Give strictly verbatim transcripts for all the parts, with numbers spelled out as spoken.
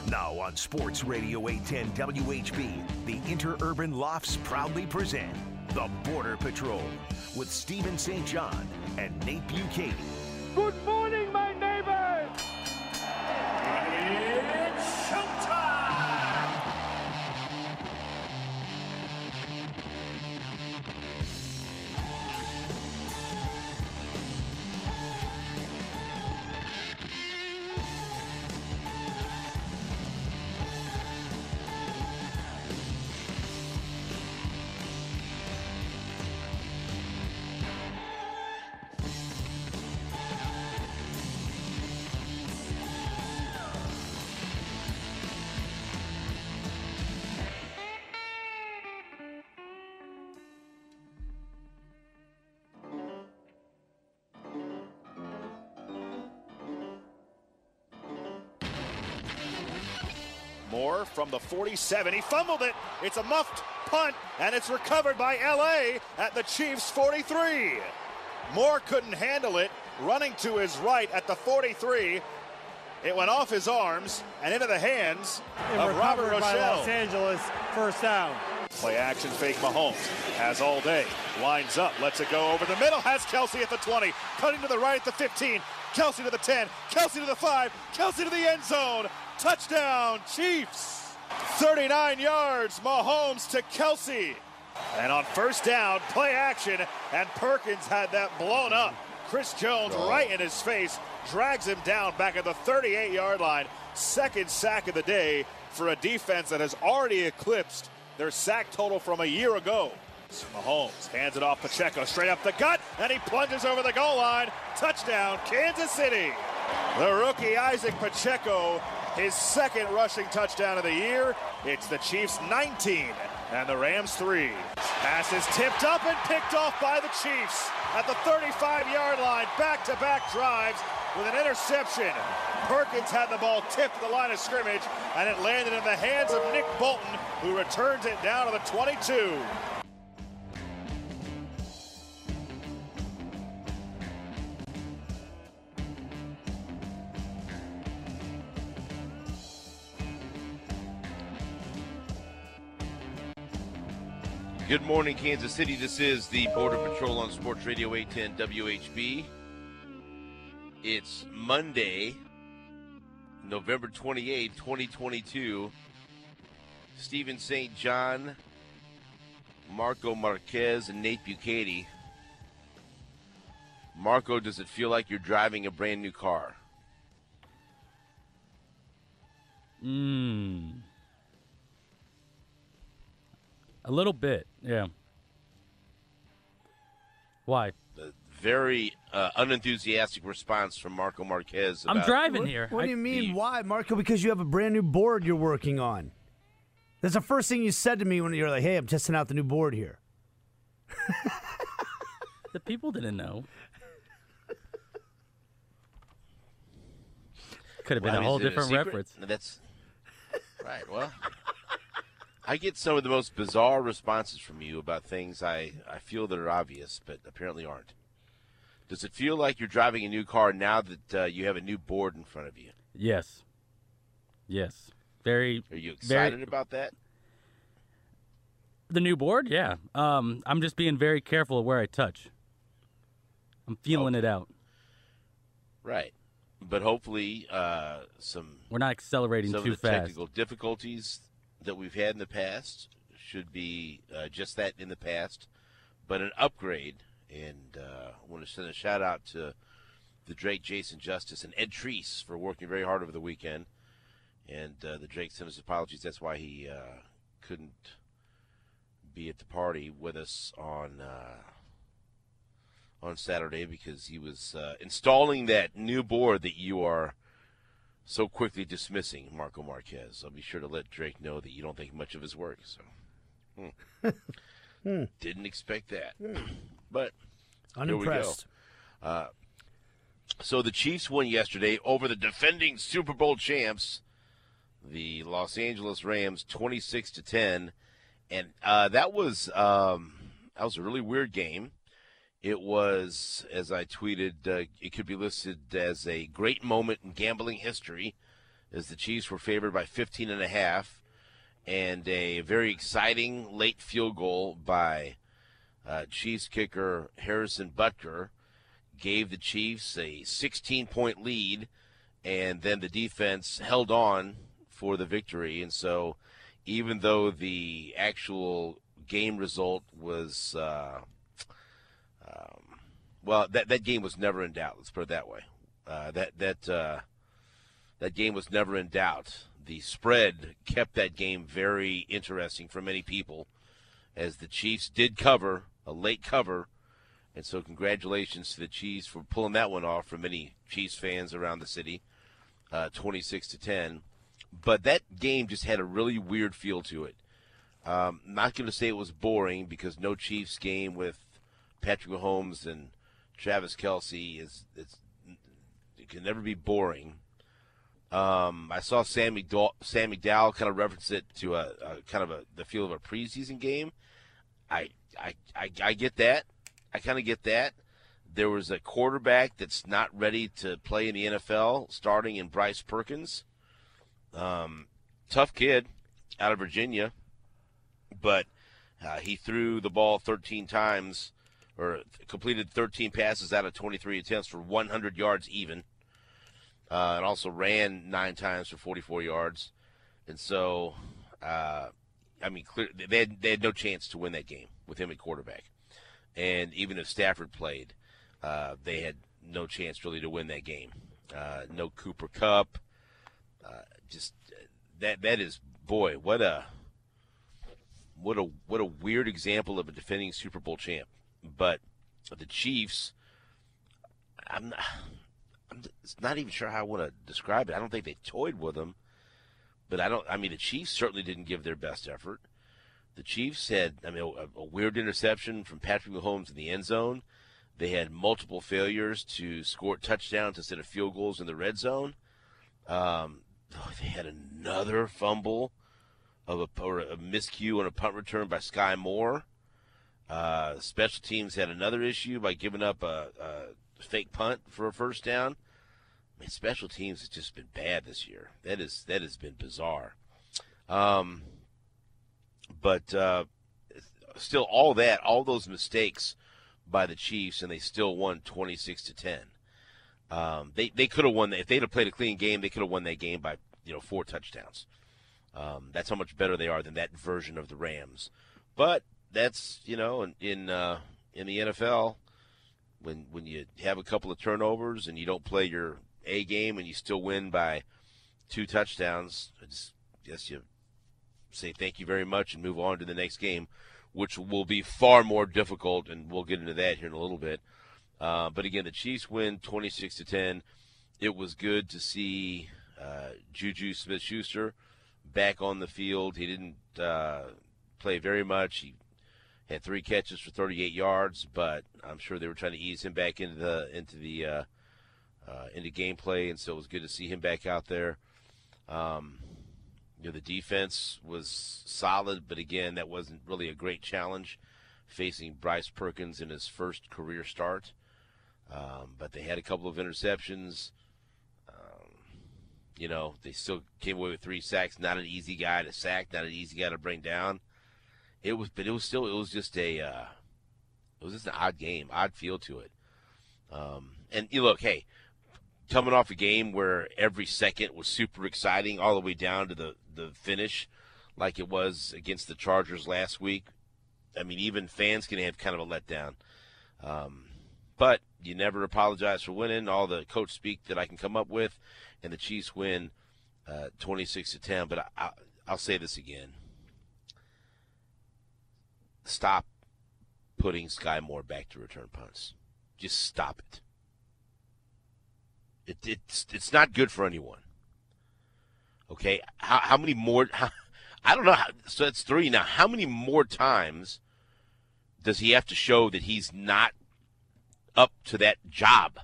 Now on Sports Radio eight ten W H B, the Interurban Lofts proudly present The Border Patrol with Stephen Saint John and Nate Bukaty. Good morning, my neighbors! It's showtime! Moore from the forty-seven. He fumbled it. It's a muffed punt, and it's recovered by L A at the Chiefs' forty-three. Moore couldn't handle it, running to his right at the forty-three. It went off his arms and into the hands and of Robert Rochelle. By Los Angeles, first down. Play action fake Mahomes. Has all day. Lines up. Lets it go over the middle. Has Kelsey at the twenty. Cutting to the right at the fifteen. Kelsey to the ten. Kelsey to the five. Kelsey to the end zone. Touchdown, Chiefs. thirty-nine yards. Mahomes to Kelsey. And on first down, play action. And Perkins had that blown up. Chris Jones oh. right in his face. Drags him down back at the thirty-eight-yard line. Second sack of the day for a defense that has already eclipsed their sack total from a year ago. Mahomes hands it off Pacheco straight up the gut, and he plunges over the goal line. Touchdown, Kansas City. The rookie Isaac Pacheco, his second rushing touchdown of the year. It's the Chiefs nineteen and the Rams three. Pass is tipped up and picked off by the Chiefs at the thirty-five-yard line. Back-to-back drives with an interception. Perkins had the ball tipped at the line of scrimmage, and it landed in the hands of Nick Bolton, who returns it down to the twenty-two. Good morning, Kansas City. This is the Border Patrol on Sports Radio eight ten W H B. It's Monday, November twenty-eighth, twenty twenty-two. Stephen Saint John, Marco Marquez, and Nate Bukaty. Marco, does it feel like you're driving a brand new car? Mmm. A little bit, yeah. Why? A very uh, unenthusiastic response from Marco Marquez. About I'm driving what, here. What do you I, mean, the, why, Marco? Because you have a brand new board you're working on. That's the first thing you said to me when you're like, hey, I'm testing out the new board here. The people didn't know. Could have been well, a whole a different secret? reference. That's right, well... I get some of the most bizarre responses from you about things I, I feel that are obvious, but apparently aren't. Does it feel like you're driving a new car now that uh, you have a new board in front of you? Yes. Yes. Very. Are you excited very, about that? The new board? Yeah. Um, I'm just being very careful of where I touch. I'm feeling okay. it out. Right. But hopefully uh, some... We're not accelerating some too of the fast. Technical difficulties that we've had in the past should be uh, just that, in the past, but an upgrade. And uh, I want to send a shout out to the Drake, Jason Justice, and Ed Treese for working very hard over the weekend. And uh, the Drake sent his apologies. That's why he uh, couldn't be at the party with us on uh, on Saturday, because he was uh, installing that new board that you are so quickly dismissing, Marco Marquez. I'll be sure to let Drake know that you don't think much of his work. So, hmm. hmm. Didn't expect that, hmm. but unimpressed. Here we go. Uh, so the Chiefs won yesterday over the defending Super Bowl champs, the Los Angeles Rams, twenty-six to ten, and uh, that was um, that was a really weird game. It was, as I tweeted, uh, it could be listed as a great moment in gambling history, as the Chiefs were favored by fifteen and a half, and a very exciting late field goal by uh, Chiefs kicker Harrison Butker gave the Chiefs a sixteen-point lead, and then the defense held on for the victory. And so even though the actual game result was uh, um, well, that, that game was never in doubt, let's put it that way. Uh, that that uh, that game was never in doubt. The spread kept that game very interesting for many people, as the Chiefs did cover, a late cover, and so congratulations to the Chiefs for pulling that one off for many Chiefs fans around the city, uh, twenty-six to ten. But that game just had a really weird feel to it. Um, not going to say it was boring, because no Chiefs game with Patrick Mahomes and Travis Kelce is it's, it can never be boring. Um, I saw Sam McDowell, Sam McDowell kind of reference it to a, a kind of a the feel of a preseason game. I I I, I get that. I kind of get that. There was a quarterback that's not ready to play in the N F L, starting in Bryce Perkins. Um, tough kid out of Virginia, but uh, he threw the ball thirteen times, or completed thirteen passes out of twenty-three attempts for one hundred yards even. Uh, and also ran nine times for forty-four yards. And so, uh, I mean, clear, they, had, they had no chance to win that game with him at quarterback. And even if Stafford played, uh, they had no chance really to win that game. Uh, no Cooper Kupp. Uh, just that that is, boy, what a what a what a weird example of a defending Super Bowl champ. But the Chiefs, I'm not. I'm not even sure how I want to describe it. I don't think they toyed with them, but I don't. I mean, the Chiefs certainly didn't give their best effort. The Chiefs had, I mean, a, a weird interception from Patrick Mahomes in the end zone. They had multiple failures to score touchdowns instead of field goals in the red zone. Um, they had another fumble of a, or a miscue on a punt return by Sky Moore. Uh, special teams had another issue by giving up a, a fake punt for a first down. I mean, special teams has just been bad this year. That is that has been bizarre. Um, but uh, still, all that, all those mistakes by the Chiefs, and they still won twenty-six to ten. Um, they they could have won that if they'd have played a clean game. They could have won that game by you know four touchdowns. Um, that's how much better they are than that version of the Rams. But that's you know in in, uh, in the N F L. When when you have a couple of turnovers and you don't play your A game and you still win by two touchdowns, I just guess you say thank you very much and move on to the next game, which will be far more difficult, and we'll get into that here in a little bit. Uh, but again, the Chiefs win twenty-six to ten. It was good to see uh, Juju Smith-Schuster back on the field. He didn't uh, play very much. He had three catches for thirty-eight yards, but I'm sure they were trying to ease him back into the into the uh, uh, into gameplay, and so it was good to see him back out there. Um, you know, the defense was solid, but again, that wasn't really a great challenge facing Bryce Perkins in his first career start. Um, but they had a couple of interceptions. Um, you know, they still came away with three sacks. Not an easy guy to sack, not an easy guy to bring down. It was, but it was still, it was just a, uh, it was just an odd game, odd feel to it. Um, and you look, hey, coming off a game where every second was super exciting, all the way down to the, the finish, like it was against the Chargers last week. I mean, even fans can have kind of a letdown. Um, but you never apologize for winning. All the coach speak that I can come up with, and the Chiefs win uh, twenty-six to ten. But I, I, I'll say this again. Stop putting Sky Moore back to return punts. Just stop it. It it's it's not good for anyone. Okay, how how many more? How, I don't know. How, so that's three now. How many more times does he have to show that he's not up to that job?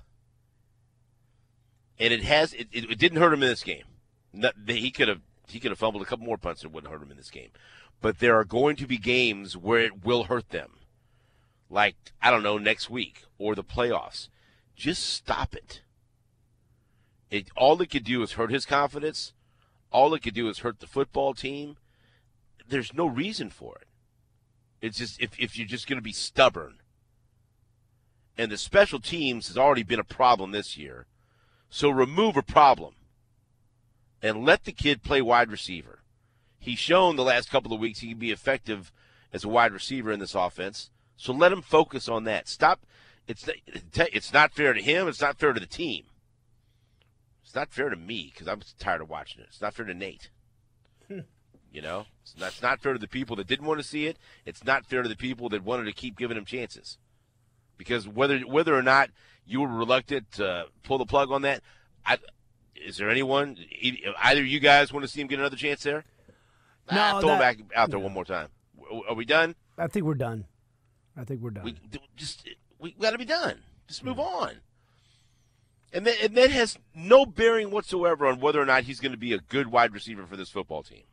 And it has. It, it, it didn't hurt him in this game. Not, he could have he could have fumbled a couple more punts that wouldn't hurt him in this game. But there are going to be games where it will hurt them. Like, I don't know, next week or the playoffs. Just stop it. It, all it could do is hurt his confidence. All it could do is hurt the football team. There's no reason for it. It's just if, if you're just going to be stubborn. And the special teams has already been a problem this year. So remove a problem and let the kid play wide receiver. He's shown the last couple of weeks he can be effective as a wide receiver in this offense. So let him focus on that. Stop. It's it's not fair to him. It's not fair to the team. It's not fair to me because I'm tired of watching it. It's not fair to Nate. You know, it's not, it's not fair to the people that didn't want to see it. It's not fair to the people that wanted to keep giving him chances. Because whether whether or not you were reluctant to pull the plug on that, I, is there anyone, either you guys want to see him get another chance there? No, ah, throw that, him back out there no. one more time. Are we done? I think we're done. I think we're done. We just we got to be done. Just move on. And that, and that has no bearing whatsoever on whether or not he's going to be a good wide receiver for this football team.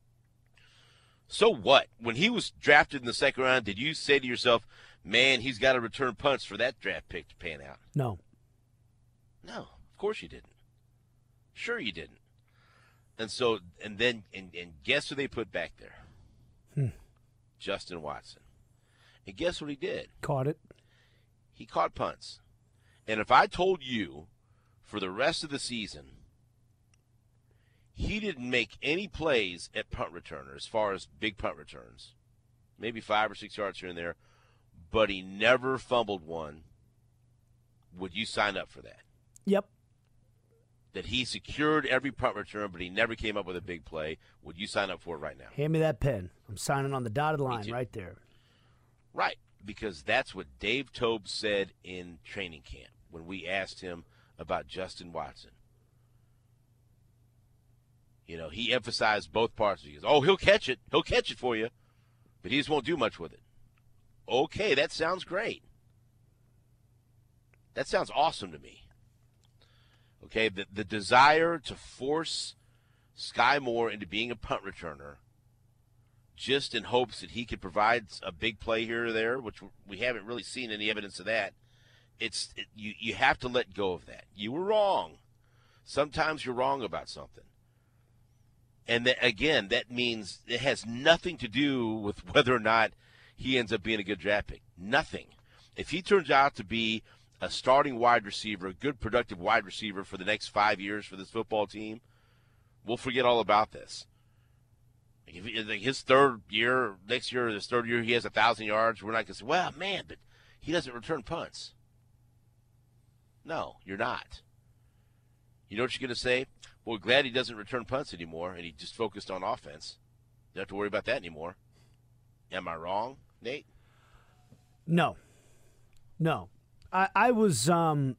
So what? When he was drafted in the second round, did you say to yourself, man, he's got to return punts for that draft pick to pan out? No. No, of course you didn't. Sure you didn't. And so, and then, and, and guess who they put back there? Hmm. Justin Watson. And guess what he did? Caught it. He caught punts. And if I told you for the rest of the season he didn't make any plays at punt returner as far as big punt returns, maybe five or six yards here and there, but he never fumbled one, would you sign up for that? Yep. That he secured every punt return, but he never came up with a big play, would you sign up for it right now? Hand me that pen. I'm signing on the dotted line too. right there. Right, because that's what Dave Toub said in training camp when we asked him about Justin Watson. You know, he emphasized both parts. He goes, oh, he'll catch it. He'll catch it for you, but he just won't do much with it. Okay, that sounds great. That sounds awesome to me. Okay, the, the desire to force Sky Moore into being a punt returner just in hopes that he could provide a big play here or there, which we haven't really seen any evidence of that. It's it, you, you have to let go of that. You were wrong. Sometimes you're wrong about something. And that, again, that means it has nothing to do with whether or not he ends up being a good draft pick. Nothing. If he turns out to be a starting wide receiver, a good productive wide receiver for the next five years for this football team, we'll forget all about this. If he, like his third year, next year, his third year, he has one thousand yards, we're not going to say, well, man, but he doesn't return punts. No, you're not. You know what you're going to say? Well, we're glad he doesn't return punts anymore, and he just focused on offense. You don't have to worry about that anymore. Am I wrong, Nate? No. No. I, I was um,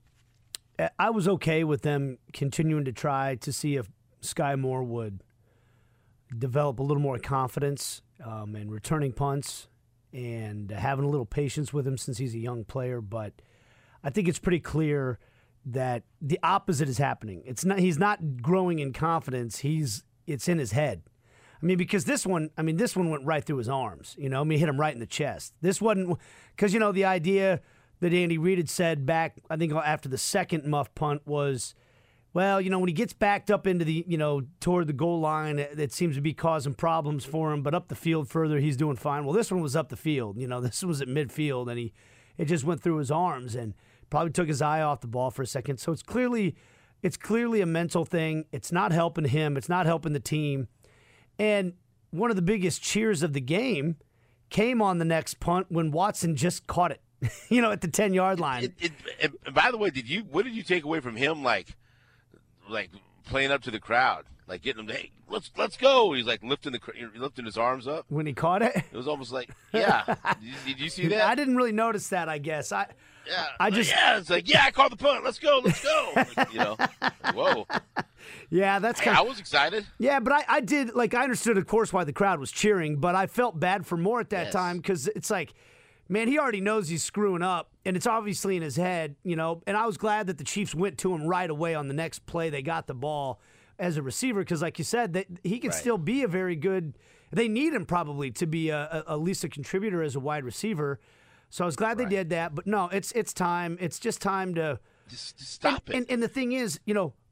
I was okay with them continuing to try to see if Sky Moore would develop a little more confidence um, in returning punts and having a little patience with him since he's a young player. But I think it's pretty clear that the opposite is happening. It's not he's not growing in confidence. He's it's in his head. I mean, because this one, I mean, this one went right through his arms. You know, I mean, hit him right in the chest. This wasn't because you know the idea that Andy Reid had said back, I think after the second muff punt was, well, you know, when he gets backed up into the, you know, toward the goal line, it, it seems to be causing problems for him. But up the field further, he's doing fine. Well, this one was up the field. You know, this was at midfield, and he it just went through his arms and probably took his eye off the ball for a second. So it's clearly, it's clearly a mental thing. It's not helping him. It's not helping the team. And one of the biggest cheers of the game came on the next punt when Watson just caught it, you know, at the ten-yard line. It, it, it, and by the way, did you what did you take away from him, like, like playing up to the crowd, like getting him, hey, let's let's go. He's like lifting the lifting his arms up when he caught it. It was almost like, yeah. did, did you see that? I didn't really notice that. I guess I. Yeah, I just yeah. It's like, yeah, I caught the punt. Let's go, let's go. Like, you know, like, whoa. Yeah, that's Hey, kind I of, was excited. yeah, but I, I did like I understood, of course, why the crowd was cheering, but I felt bad for Moore at that Yes. time because it's like, man, he already knows he's screwing up, and it's obviously in his head, you know. And I was glad that the Chiefs went to him right away on the next play. They got the ball as a receiver because, like you said, that he can Right. still be a very good. They need him probably to be a, a, at least a contributor as a wide receiver. So I was glad Right. they did that. But no, it's it's time. It's just time to Just, just stop and, it. And, and the thing is, you know,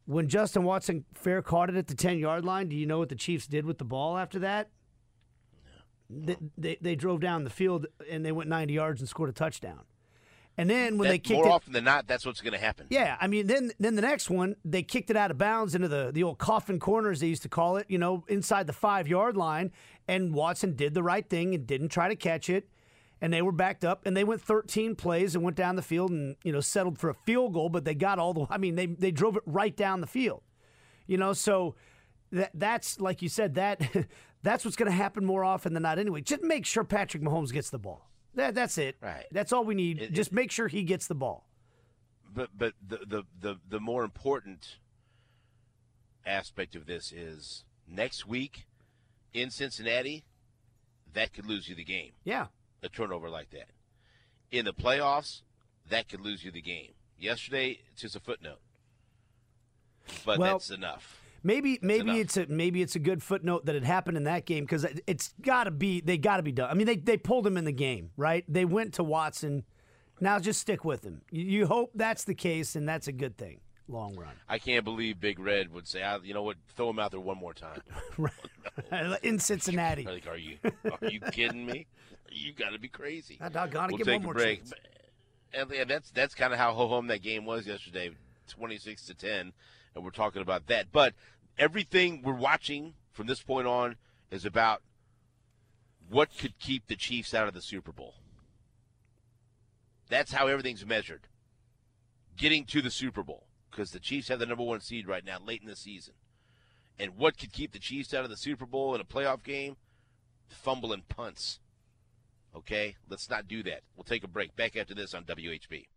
When Justin Watson fair caught it at the ten-yard line, do you know what the Chiefs did with the ball after that? No. They, they, they drove down the field, and they went ninety yards and scored a touchdown. And then when that, they kicked more it, often than not, that's what's going to happen. Yeah, I mean, then then the next one, they kicked it out of bounds into the, the old coffin corners, they used to call it, you know, inside the five-yard line, and Watson did the right thing and didn't try to catch it, and they were backed up, and they went thirteen plays and went down the field and, you know, settled for a field goal, but they got all the, I mean, they they drove it right down the field. You know, so that that's, like you said, that that's what's going to happen more often than not anyway. Just make sure Patrick Mahomes gets the ball. That, that's it. Right. That's all we need. It, Just it, make sure he gets the ball. But but the, the, the, the more important aspect of this is next week in Cincinnati, that could lose you the game. Yeah. A turnover like that. In the playoffs, that could lose you the game. Yesterday, it's just a footnote. But well, that's enough. Maybe maybe enough. it's a maybe it's a good footnote that it happened in that game because it's got to be they got to be done. I mean they they pulled him in the game, right? They went to Watson. Now just stick with him. You, you hope that's the case, and that's a good thing long run. I can't believe Big Red would say, "You know what? Throw him out there one more time." In Cincinnati. Like, are you are you kidding me? You got to be crazy. I doggone we'll give take one more a break. chance. And, and that's that's kind of how ho-hum that game was yesterday, twenty-six to ten. And we're talking about that. But everything we're watching from this point on is about what could keep the Chiefs out of the Super Bowl. That's how everything's measured. Getting to the Super Bowl, because the Chiefs have the number one seed right now, late in the season. And what could keep the Chiefs out of the Super Bowl in a playoff game? Fumbling punts. Okay? Let's not do that. We'll take a break. Back after this on W H B.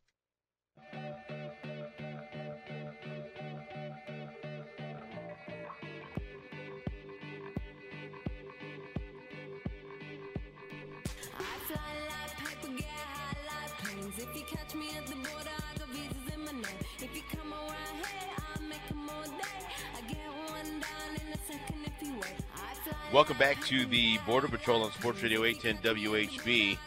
If you catch me at the border, I got visas in my name. If you come around here, I'll make them all day. I get one down in a second if you wait. Welcome back to the Border Patrol on Sports Radio eight ten W H B.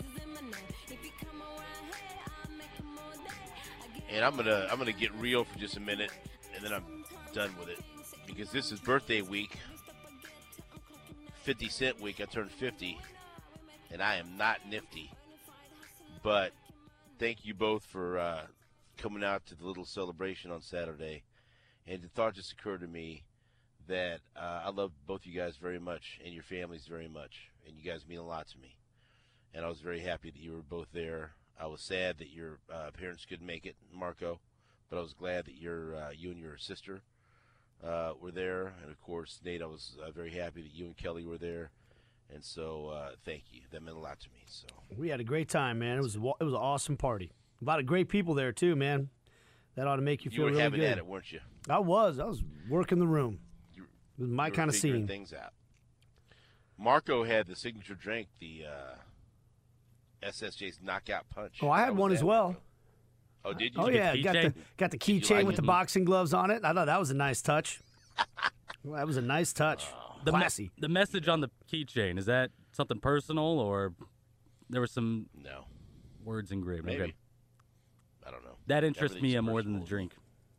And I'm gonna I'm gonna get real for just a minute, and then I'm done with it, because this is birthday week, fifty cent week. I turned fifty, and I am not nifty. But thank you both for uh, coming out to the little celebration on Saturday. And the thought just occurred to me that uh, I love both you guys very much, and your families very much, and you guys mean a lot to me. And I was very happy that you were both there. I was sad that your uh, parents couldn't make it, Marco, but I was glad that your uh, you and your sister uh, were there. And, of course, Nate, I was uh, very happy that you and Kelly were there. And so, uh, thank you. That meant a lot to me. So we had a great time, man. It was it was an awesome party. A lot of great people there too, man. That ought to make you feel really good. You were really having good. at it, weren't you? I was. I was working the room. You, it was my you were kind of figuring scene. Things out. Marco had the signature drink, the uh, S S J's Knockout Punch. Oh, I had How was one that, as well. Marco? Oh, did you? Oh yeah, got the got the keychain like with it? the boxing gloves on it. I thought that was a nice touch. Well, that was a nice touch. The, me- Classy. the message on the keychain, is that something personal, or there were some No. words engraved? Maybe. Okay. I don't know. That interests me Everything's more than the personal. drink.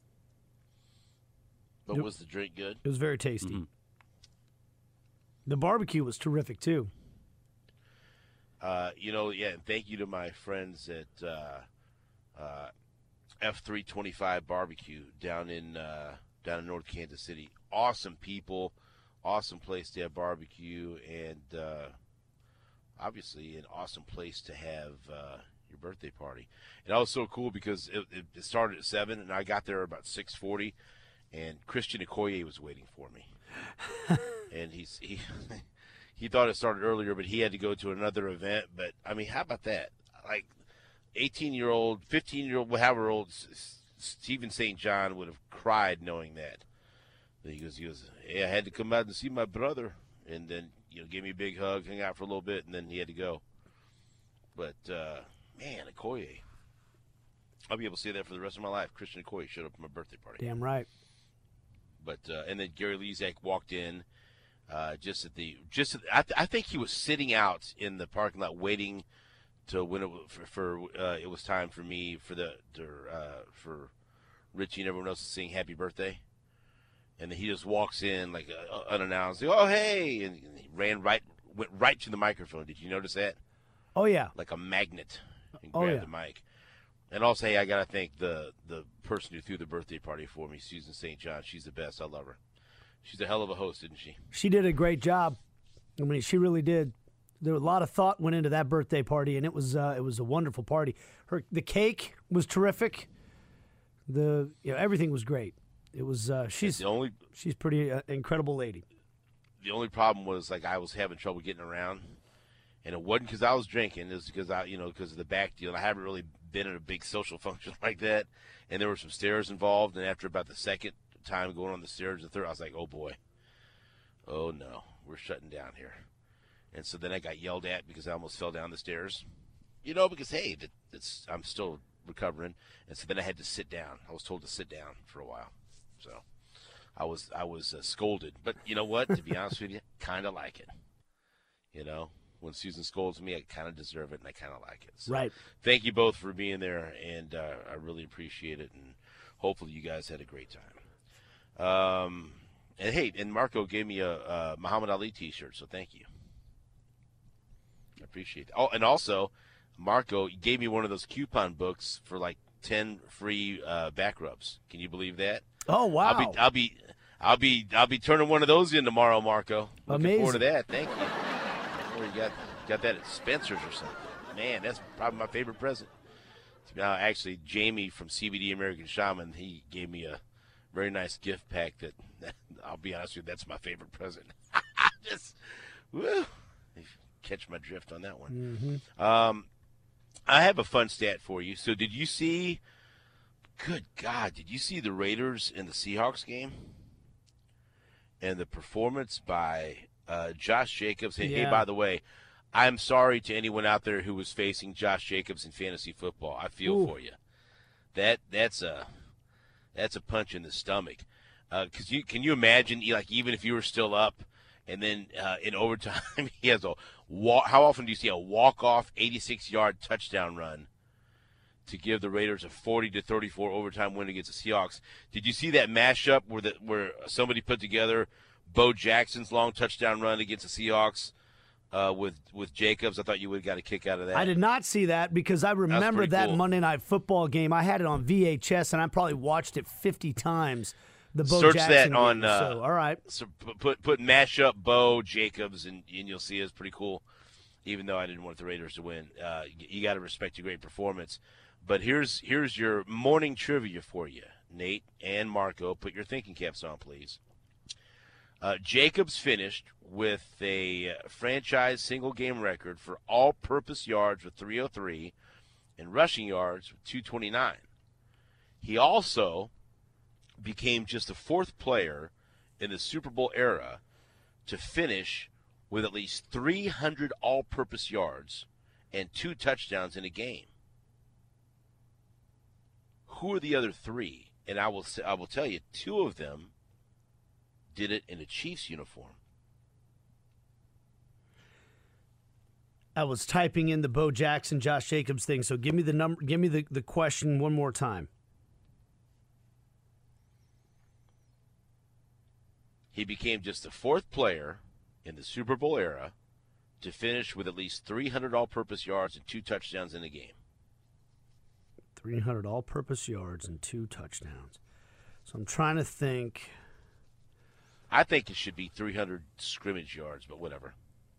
But Yep. was the drink good? It was very tasty. Mm-hmm. The barbecue was terrific too. Uh, you know, yeah, and thank you to my friends at uh, uh, F three twenty-five Barbecue down in uh, down in North Kansas City. Awesome people, awesome place to have barbecue, and uh, obviously an awesome place to have uh, your birthday party. And that was so cool because it, it, it started at seven, and I got there about six forty, and Christian Okoye was waiting for me, and he's he. He thought it started earlier, but he had to go to another event. But, I mean, how about that? Like, eighteen-year-old, fifteen-year-old, however old, Stephen Saint John would have cried knowing that. He goes, he goes, hey, I had to come out and see my brother. And then, you know, gave me a big hug, hung out for a little bit, and then he had to go. But, uh, man, Okoye. I'll be able to say that for the rest of my life. Christian Okoye showed up at my birthday party. Damn right. But, uh, and then Gary Lezak walked in. Uh, just at the, just at, I, th- I think he was sitting out in the parking lot waiting to when it was for, for uh, it was time for me for the to, uh, for Richie and everyone else is singing happy birthday. And then he just walks in like uh, unannounced. Oh, hey. And he ran right, went right to the microphone. Did you notice that? Oh, yeah. Like a magnet. And Oh, grabbed yeah. the mic. And also, hey, I got to thank the, the person who threw the birthday party for me, Susan Saint John. She's the best. I love her. She's a hell of a host, isn't she? She did a great job. I mean, she really did. There was a lot of thought went into that birthday party, and it was uh, it was a wonderful party. Her the cake was terrific. The you know, everything was great. It was uh, she's The only she's pretty uh, incredible lady. the only problem was like I was having trouble getting around, and it wasn't because I was drinking. It was because I, you know, because of the back deal. I haven't really been at a big social function like that, and there were some stairs involved. And after about the second time going on the stairs, the third, I was like, oh boy, oh no, we're shutting down here. And so then I got yelled at because I almost fell down the stairs, you know, because hey, that, that's I'm still recovering, and so then I had to sit down. I was told to sit down for a while, so. I was I was uh, scolded, but you know what? To be honest with you, kind of like it. You know, when Susan scolds me, I kind of deserve it, and I kind of like it. So Right. Thank you both for being there, and uh, I really appreciate it, and hopefully you guys had a great time. Um, and hey, and Marco gave me a, a Muhammad Ali T-shirt, so thank you. I appreciate it. Oh, and also, Marco gave me one of those coupon books for like ten free uh, back rubs. Can you believe that? Oh wow! I'll be, I'll be, I'll be, I'll be turning one of those in tomorrow, Marco. Looking Amazing. forward to that. Thank you. Oh, you got, got that at Spencer's or something. Man, that's probably my favorite present. Now, actually, Jamie from C B D American Shaman, he gave me a very nice gift pack. That, I'll be honest with you, that's my favorite present. Just, woo, catch my drift on that one. Mm-hmm. Um, I have a fun stat for you. So, did you see? Good God, did you see the Raiders in the Seahawks game? And the performance by uh, Josh Jacobs. Hey, hey, Yeah. by the way, I'm sorry to anyone out there who was facing Josh Jacobs in fantasy football. I feel Ooh. for you. That that's a that's a punch in the stomach. Because you can you imagine, like even if you were still up, and then uh, in overtime he has a walk. How often do you see a walk-off eighty-six yard touchdown run to give the Raiders a forty to thirty-four overtime win against the Seahawks? Did you see that mashup where the, where somebody put together Bo Jackson's long touchdown run against the Seahawks uh, with with Jacobs? I thought you would have got a kick out of that. I did not see that because I remember pretty that cool. Monday Night Football game. I had it on V H S, and I probably watched it fifty times. The Bo Search Jackson that on. game. Uh, So, all right. So p- put put mashup Bo Jacobs, and, and you'll see it's pretty cool. Even though I didn't want the Raiders to win, uh, you, you got to respect your great performance. But here's here's your morning trivia for you, Nate and Marco. Put your thinking caps on, please. Uh, Jacobs finished with a franchise single-game record for all-purpose yards with three oh three and rushing yards with two twenty-nine. He also became just the fourth player in the Super Bowl era to finish with at least three hundred all-purpose yards and two touchdowns in a game. Who are the other three? And I will I will tell you, two of them did it in a Chiefs uniform. I was typing in the Bo Jackson, Josh Jacobs thing. So give me the number. Give me the, the question one more time. He became just the fourth player in the Super Bowl era to finish with at least three hundred all-purpose yards and two touchdowns in a game. three hundred all-purpose yards and two touchdowns. So I'm trying to think. I think it should be three hundred scrimmage yards, but whatever.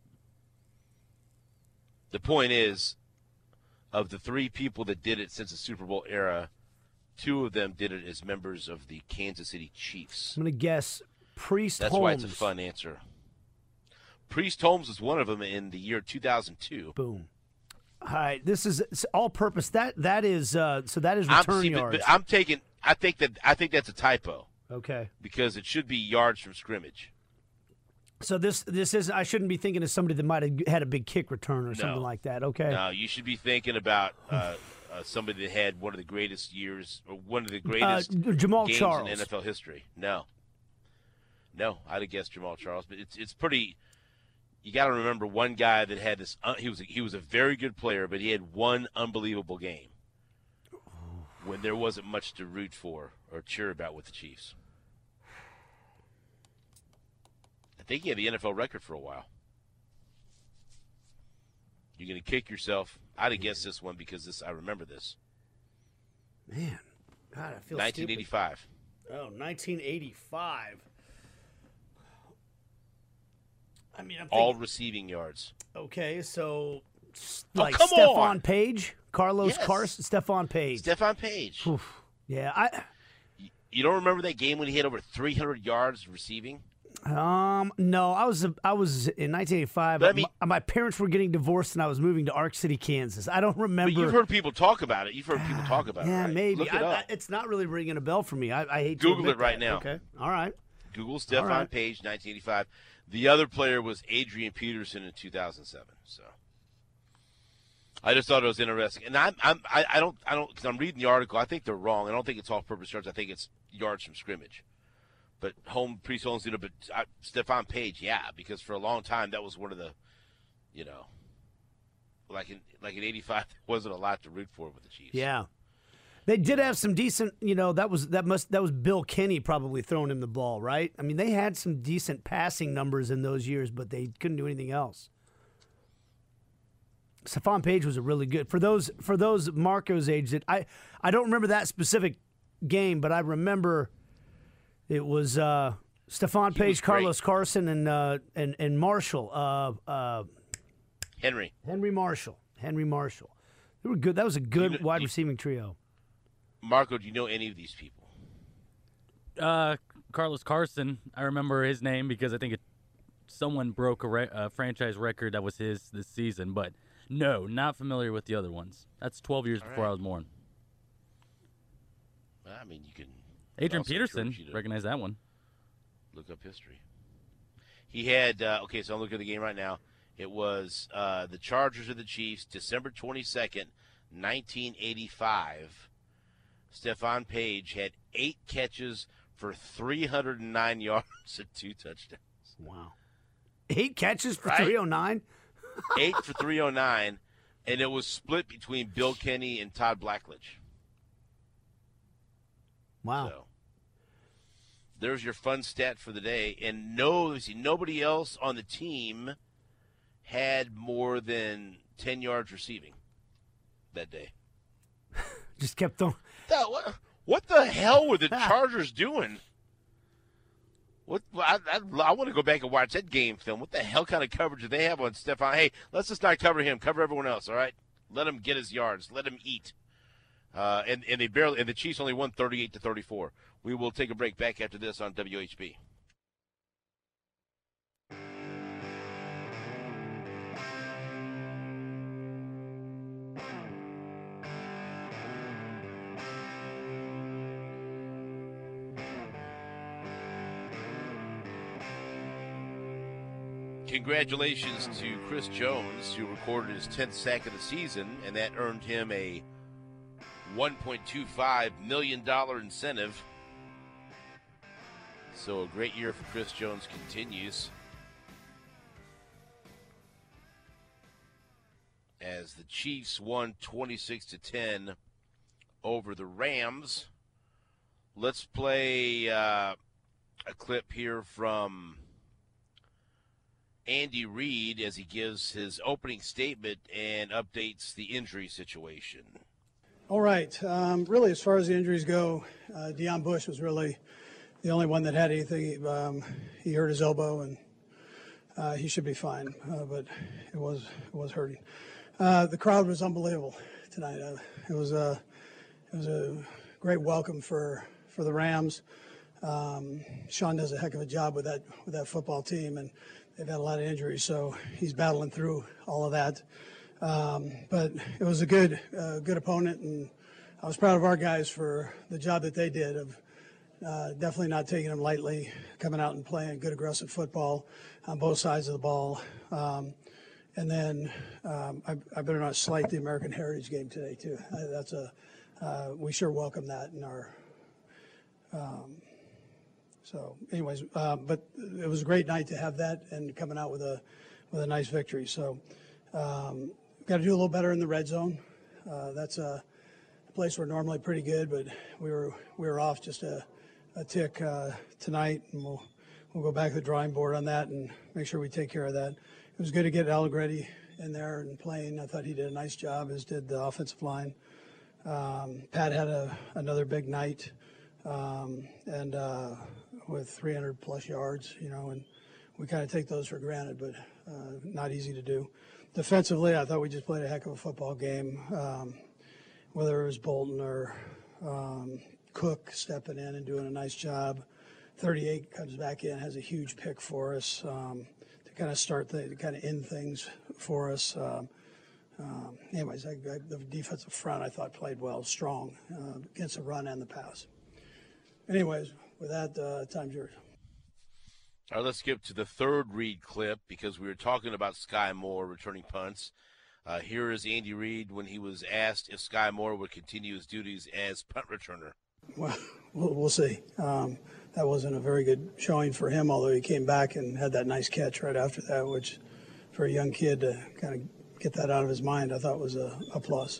The point is, of the three people that did it since the Super Bowl era, two of them did it as members of the Kansas City Chiefs. I'm going to guess Priest That's Holmes. why it's a fun answer. Priest Holmes was one of them in the year two thousand two. Boom. All right, this is it's all-purpose. That that is uh, so that is I'm, return see, but- yards. but I'm taking. I think that I think that's a typo Okay. because it should be yards from scrimmage. So this this is I shouldn't be thinking of somebody that might have had a big kick return or something No. like that. Okay. No, you should be thinking about uh, uh, somebody that had one of the greatest years, or one of the greatest Uh, Jamal games Charles. in N F L history. No, no, I'd have guessed Jamal Charles, but it's it's pretty. You got to remember one guy that had this. Uh, he was a, he was a very good player, but he had one unbelievable game. when there wasn't much to root for or cheer about with the Chiefs. I think he had the N F L record for a while. You're going to kick yourself. I'd have guessed this one because this I remember this. Man, God, I feel nineteen eighty-five. Stupid. Oh, nineteen eighty-five. I mean, I'm thinking, all receiving yards. Okay, so oh, like come Stephon on. Page, Carlos Yes. Carson, Stephon Page. Stephon Page. Oof. Yeah, I You don't remember that game when he had over three hundred yards receiving? um no, I was I was in nineteen eighty-five. But I mean- my, my parents were getting divorced, and I was moving to Ark City, Kansas. I don't remember. But you've heard people talk about it. You've heard people talk about yeah, it, right? maybe. Look it I, up. I, it's not really ringing a bell for me. I, I hate to Google admit it right that. now. Okay, all right. Google Stephon All right. Page, nineteen eighty-five. The other player was Adrian Peterson in two thousand seven. So I just thought it was interesting, and I'm, I'm I, I don't I don't because I'm reading the article. I think they're wrong. I don't think it's all-purpose yards. I think it's yards from scrimmage. But home pre-zones, you know, but uh, Stephon Page, yeah, because for a long time that was one of the, you know, like in like in eighty-five, there wasn't a lot to root for with the Chiefs. Yeah. They did have some decent, you know, that was that must that was Bill Kenny probably throwing him the ball, right? I mean, they had some decent passing numbers in those years, but they couldn't do anything else. Stephon Page was a really good for those for those Marco's age. That I I don't remember that specific game, but I remember it was uh, Stephon He Page, was great. Carlos Carson, and uh, and and Marshall, uh, uh, Henry. Henry Marshall, Henry Marshall. They were good. That was a good You know- wide you- receiving trio. Marco, do you know any of these people? Uh, Carlos Carson. I remember his name because I think it, someone broke a, re- a franchise record that was his this season. But no, not familiar with the other ones. That's twelve years All before right. I was born. I mean, you can. Adrian also Peterson, encourage you to recognize that one. Look up history. He had uh, okay, so I'm looking at the game right now. It was uh, the Chargers of the Chiefs, December twenty-second, nineteen eighty-five. Stephon Page had eight catches for three hundred nine yards and two touchdowns. Wow. Eight catches for Right? three oh nine? Eight for three oh nine, and it was split between Bill Kenny and Todd Blackledge. Wow. So there's your fun stat for the day. And no, see, nobody else on the team had more than ten yards receiving that day. Just kept throwing. That- what, what the hell were the Chargers doing? What I, I, I want to go back and watch that game film. What the hell kind of coverage do they have on Stephon? Hey, let's just not cover him. Cover everyone else. All right, let him get his yards. Let him eat. Uh, and and they barely and the Chiefs only won thirty-eight to thirty-four. We will take a break. Back after this on W H B. Congratulations to Chris Jones, who recorded his tenth sack of the season, and that earned him a one point two five million dollars incentive. So a great year for Chris Jones continues as the Chiefs won twenty-six to ten over the Rams. Let's play uh, a clip here from Andy Reid as he gives his opening statement and updates the injury situation. All right. Um, really, as far as the injuries go, uh, Deion Bush was really the only one that had anything. Um, he hurt his elbow, and uh, he should be fine, uh, but it was it was hurting. Uh, the crowd was unbelievable tonight. Uh, it was a it was a great welcome for for the Rams. Um, Sean does a heck of a job with that with that football team, and they've had a lot of injuries, so he's battling through all of that. Um, but it was a good, uh, good opponent, and I was proud of our guys for the job that they did of uh, definitely not taking them lightly, coming out and playing good aggressive football on both sides of the ball. Um, and then um, I, I better not slight the American Heritage Game today too. I, that's a uh, we sure welcome that in our. Um, So, anyways, uh, but it was a great night to have that and coming out with a with a nice victory. So, um, got to do a little better in the red zone. Uh, that's a place we're normally pretty good, but we were we were off just a, a tick uh, tonight, and we'll we'll go back to the drawing board on that and make sure we take care of that. It was good to get Allegretti in there and playing. I thought he did a nice job, as did the offensive line. Um, Pat had a, another big night, um, and uh, with three hundred plus yards, you know, and we kind of take those for granted, but uh, not easy to do. Defensively, I thought we just played a heck of a football game, um, whether it was Bolton or um, Cook stepping in and doing a nice job. thirty-eight comes back in, has a huge pick for us um, to kind of start the, to kind of end things for us. Um, um, anyways, I, I, the defensive front I thought played well, strong uh, against the run and the pass. Anyways, with that, uh, time's yours. All right, let's skip to the third Reid clip because we were talking about Sky Moore returning punts. Uh, here is Andy Reid when he was asked if Sky Moore would continue his duties as punt returner. Well, we'll, we'll see. Um, that wasn't a very good showing for him, although he came back and had that nice catch right after that, which for a young kid to kind of get that out of his mind, I thought was a, a plus.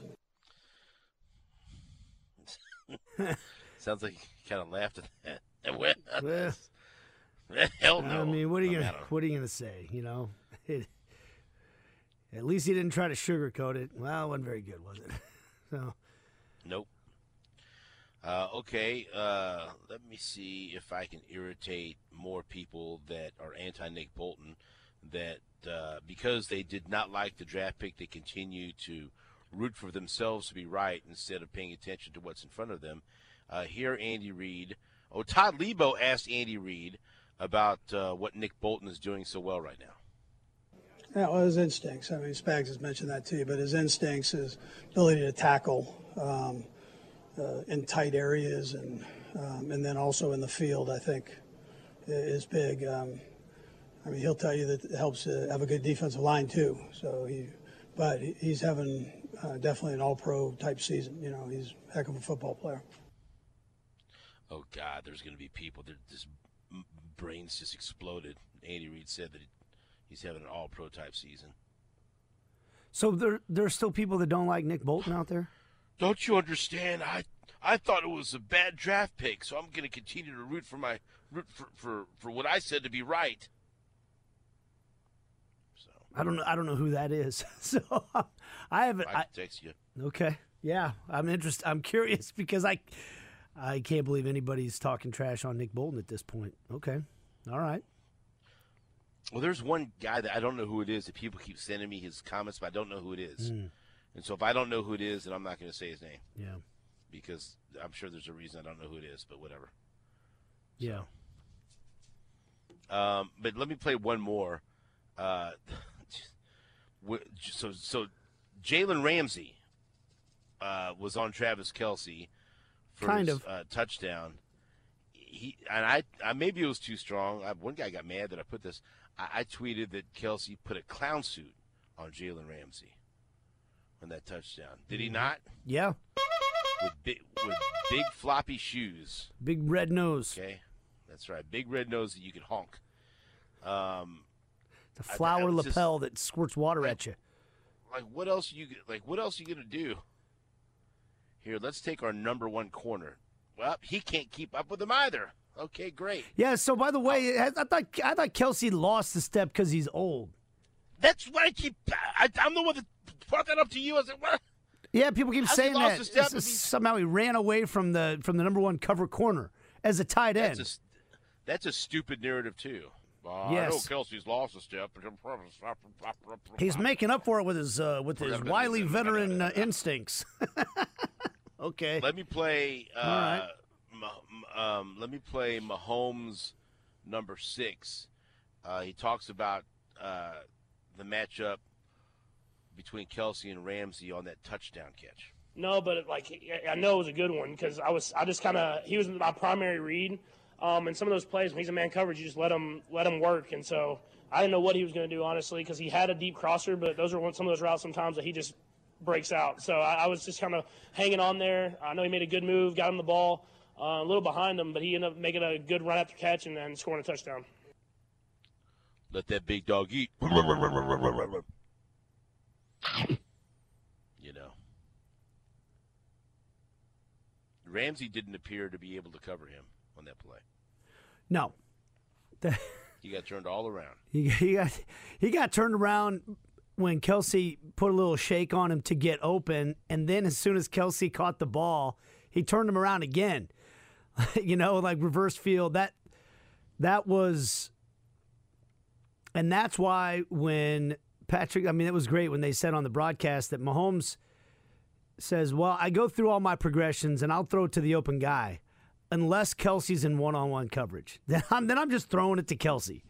Sounds like he kind of laughed at that. Well, Well, hell no. I mean, what are you No gonna, matter. what are you gonna say? You know, it, at least he didn't try to sugarcoat it. Well, it wasn't very good, was it? So, Nope. Uh, okay, uh, let me see if I can irritate more people that are anti-Nick Bolton, that uh, because they did not like the draft pick, they continue to root for themselves to be right instead of paying attention to what's in front of them. Uh, here, Andy Reid. Oh, Todd Lebo asked Andy Reid about uh, what Nick Bolton is doing so well right now. Yeah, well, his instincts. I mean, Spags has mentioned that too, but his instincts, his ability to tackle um, uh, in tight areas, and um, and then also in the field, I think, is big. Um, I mean, he'll tell you that it helps uh, have a good defensive line too. So he, but he's having uh, definitely an All-Pro type season. You know, he's a heck of a football player. Oh, God, there's going to be people that just brains just exploded. Andy Reid said that he's having an all-pro type season. so there there's still people that don't like Nick Bolton out there. Don't you understand? I I thought it was a bad draft pick, so I'm going to continue to root for my root for, for, for what I said to be right. So I don't know. I don't know who that is. So I haven't. I I, can text you. okay. Yeah, I'm interested. I'm curious because I I can't believe anybody's talking trash on Nick Bolton at this point. Okay. All right. Well, there's one guy that I don't know who it is that people keep sending me his comments, but I don't know who it is. Mm. And so if I don't know who it is, then I'm not going to say his name Yeah. because I'm sure there's a reason I don't know who it is, but whatever. Yeah. Um, but let me play one more. Uh, so so Jalen Ramsey uh, was on Travis Kelce for Kind his of. uh, touchdown. He and I, I maybe it was too strong. I, one guy got mad that I put this. I, I tweeted that Kelce put a clown suit on Jalen Ramsey on that touchdown. Did he not? Yeah. With big with big floppy shoes. Big red nose. Okay, that's right. Big red nose that you could honk. Um, The I- I flower was just- lapel that squirts water like- at you. like what else you like? What else you gonna do? Here, let's take our number one corner. Well, he can't keep up with him either. Okay, great. Yeah. So by the way, I, I thought I thought Kelsey lost the step because he's old. That's what I keep. I, I'm the one that brought that up to you. I said, what? Yeah, people keep How's he saying lost that the step It's- if he's- somehow he ran away from the from the number one cover corner as a tight end. That's a, that's a stupid narrative too. Uh, Yes. I know Kelsey's lost a step. He's making up for it with his uh, with his wily veteran uh, instincts. Okay. Let me play. Uh, All right. Ma- um, let me play Mahomes number six. Uh, he talks about uh, the matchup between Kelsey and Ramsey on that touchdown catch. No, but like I know it was a good one because I was I just kind of he was my primary read, um, and some of those plays when he's in man coverage you just let him let him work, and so I didn't know what he was going to do honestly because he had a deep crosser, but those are one, some of those routes sometimes that he just breaks out. So I, I was just kind of hanging on there. I know he made a good move, got him the ball uh, a little behind him, but he ended up making a good run after catch and then scoring a touchdown. Let that big dog eat. You know. Ramsey didn't appear to be able to cover him on that play. No. He got turned all around. He, he got he got turned around when Kelsey put a little shake on him to get open, and then as soon as Kelsey caught the ball, he turned him around again. You know, like reverse field. That that was, and that's why when Patrick, I mean, it was great when they said on the broadcast that Mahomes says, well, I go through all my progressions and I'll throw it to the open guy. Unless Kelsey's in one-on-one coverage. Then I'm, then I'm just throwing it to Kelsey.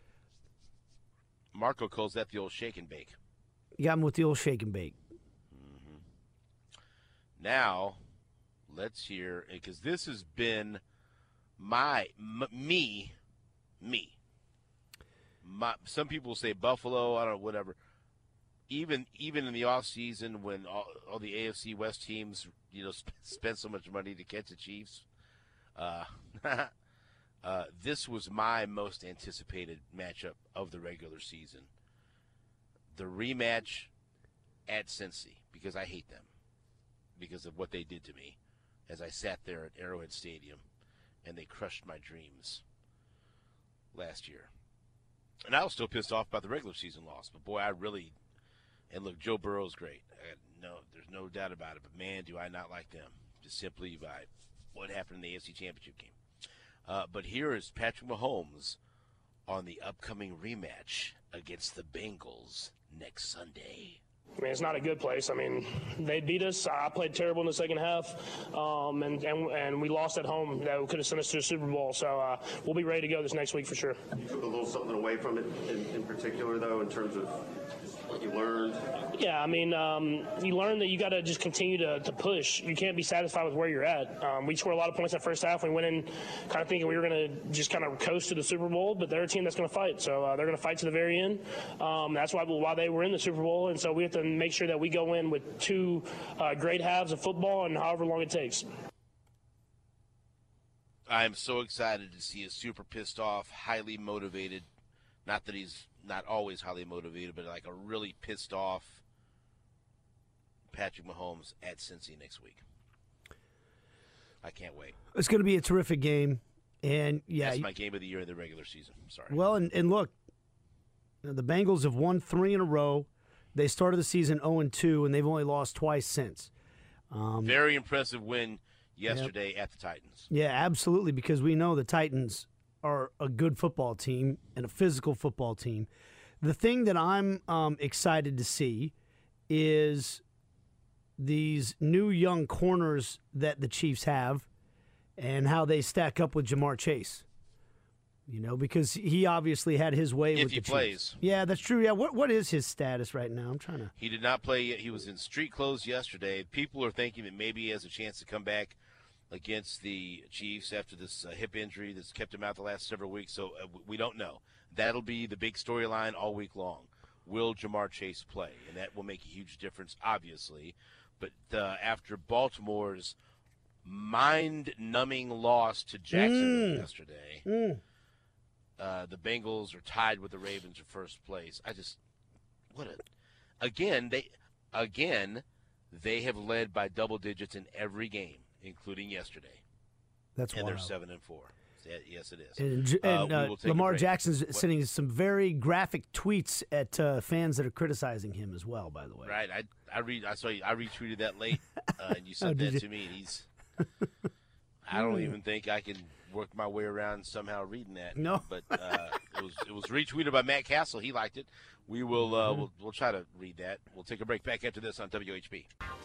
Marco calls that the old shake and bake. You got him with the old shake and bake. Mm-hmm. Now, let's hear, because this has been my, m- me, me. My, some people say Buffalo, I don't know, whatever. Even even in the offseason when all, all the A F C West teams, you know, sp- spent so much money to catch the Chiefs, Uh, uh, this was my most anticipated matchup of the regular season. The rematch at Cincy, because I hate them, because of what they did to me as I sat there at Arrowhead Stadium, and they crushed my dreams last year. And I was still pissed off about the regular season loss, but boy, I really – and look, Joe Burrow's great. I, no, there's no doubt about it, but man, do I not like them, just simply by – what happened in the A F C Championship game. Uh, but here is Patrick Mahomes on the upcoming rematch against the Bengals next Sunday. I mean, it's not a good place. I mean, they beat us. I played terrible in the second half, um, and, and and we lost at home. That could have sent us to the Super Bowl. So uh, we'll be ready to go this next week for sure. You took a little something away from it in, in particular, though, in terms of what you learned? Yeah, I mean, um, you learn that you got to just continue to, to push. You can't be satisfied with where you're at. Um, we scored a lot of points in the first half. We went in kind of thinking we were going to just kind of coast to the Super Bowl, but they're a team that's going to fight. So uh, they're going to fight to the very end. Um, that's why why they were in the Super Bowl, and so we have to make sure that we go in with two uh, great halves of football and however long it takes. I'm so excited to see a super pissed off, highly motivated, not that he's not always highly motivated, but like a really pissed off Patrick Mahomes at Cincy next week. I can't wait. It's going to be a terrific game. And yeah, That's my game of the year in the regular season. Sorry. Well, and, and look, the Bengals have won three in a row. They started the season oh and two, and they've only lost twice since. Um, Very impressive win yesterday yep. at the Titans. Yeah, absolutely, because we know the Titans are a good football team and a physical football team. The thing that I'm um, excited to see is these new young corners that the Chiefs have and how they stack up with Jamar Chase. You know, because he obviously had his way if with he the plays. Chiefs. Yeah, that's true. Yeah, what what is his status right now? I'm trying to. He did not play yet. He was in street clothes yesterday. People are thinking that maybe he has a chance to come back against the Chiefs after this uh, hip injury that's kept him out the last several weeks. So uh, we don't know. That'll be the big storyline all week long. Will Jamar Chase play? And that will make a huge difference, obviously. But uh, after Baltimore's mind-numbing loss to Jacksonville Mm. yesterday. Mm. Uh, the Bengals are tied with the Ravens for first place. I just, what a, again, they, again, they have led by double digits in every game, including yesterday. That's and wild. they're seven and four. Yes, it is. And, J- Uh, and we uh, will take a Lamar break. Jackson's What- sending some very graphic tweets at uh, fans that are criticizing him as well. By the way, Right, I I read I saw you, I retweeted that late, uh, and you Oh, sent did that you? to me. And he's, I don't even think I can work my way around somehow reading that. No. but uh, it was it was retweeted by Matt Castle. He liked it. We will uh, we'll we'll try to read that. We'll take a break. Back after this on W H B.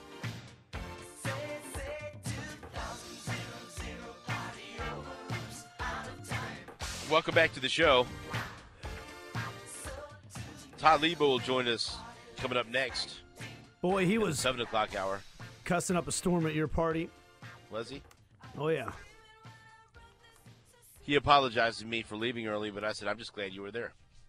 Welcome back to the show. Todd Lebo will join us coming up next. boy, he at the was seven o'clock hour. cussing up a storm at your party. Was he? Oh yeah. He apologized to me for leaving early, but I said, I'm just glad you were there.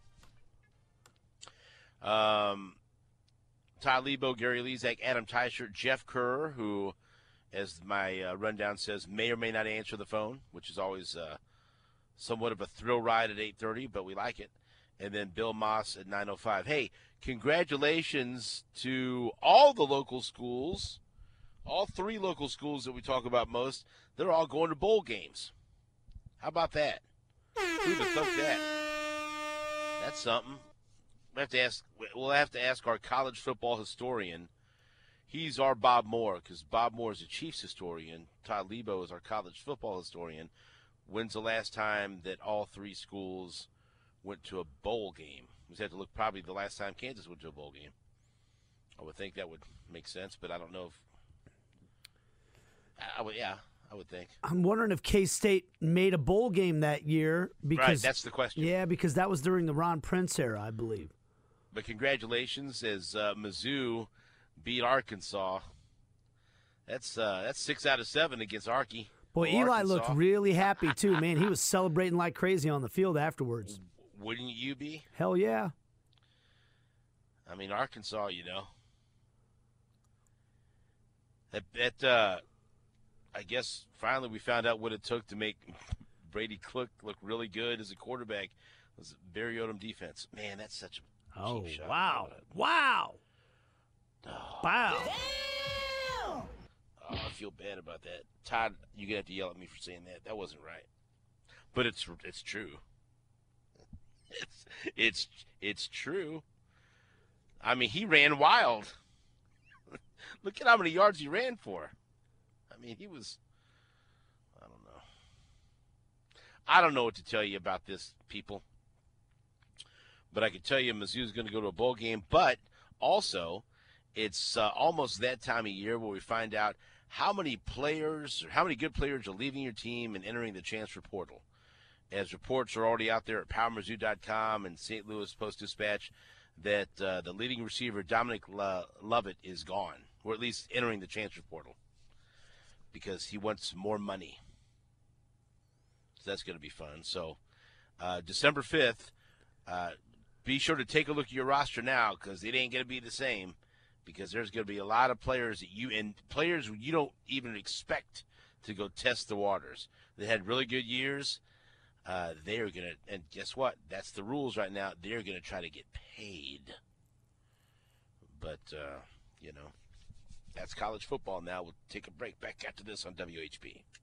Um, Todd Lebo, Gary Lezak, Adam Teichert, Jeff Kerr, who, as my uh, rundown says, may or may not answer the phone, which is always uh, somewhat of a thrill ride at eight thirty, but we like it. And then Bill Moss at nine oh five. Hey, congratulations to all the local schools all three local schools that we talk about most, they're all going to bowl games. How about that? Who'd have thought that? That's something. We have to ask. We'll have to ask our college football historian. He's our Bob Moore, because Bob Moore is a Chiefs historian. Todd Lebo is our college football historian. When's the last time that all three schools went to a bowl game? We have to look probably the last time Kansas went to a bowl game. I would think that would make sense, but I don't know if. I would, yeah, I would think. I'm wondering if K-State made a bowl game that year because right, that's the question. Yeah, because that was during the Ron Prince era, I believe. But congratulations, as uh, Mizzou beat Arkansas. That's uh, that's six out of seven against Arky. Boy, Well, Eli Arkansas. looked really happy too, man. He was celebrating like crazy on the field afterwards. Wouldn't you be? Hell yeah. I mean, Arkansas, you know. That, that uh, I guess finally we found out what it took to make Brady Cook look really good as a quarterback. It was Barry Odom defense. Man, that's such a Oh, cheap shot. wow. Wow. Oh, Wow. oh, I feel bad about that. Todd, you're going to have to yell at me for saying that. That wasn't right. But it's it's true. It's it's it's true. I mean, he ran wild. Look at how many yards he ran for. I mean, he was, I don't know. I don't know what to tell you about this, people. But I can tell you Mizzou's going to go to a bowl game. But also, it's uh, almost that time of year where we find out how many players, or how many good players are leaving your team and entering the transfer portal. As reports are already out there at power mizzou dot com and Saint Louis Post-Dispatch that uh, the leading receiver, Dominic Lo- Lovett, is gone, or at least entering the transfer portal, because he wants more money. So that's going to be fun. So uh, December fifth, uh, be sure to take a look at your roster now, because it ain't going to be the same, because there's going to be a lot of players that you and players you don't even expect to go test the waters. They had really good years. Uh, they're going to, and guess what? That's the rules right now. They're going to try to get paid. But, uh, you know, that's college football now. We'll take a break back after this on W H B.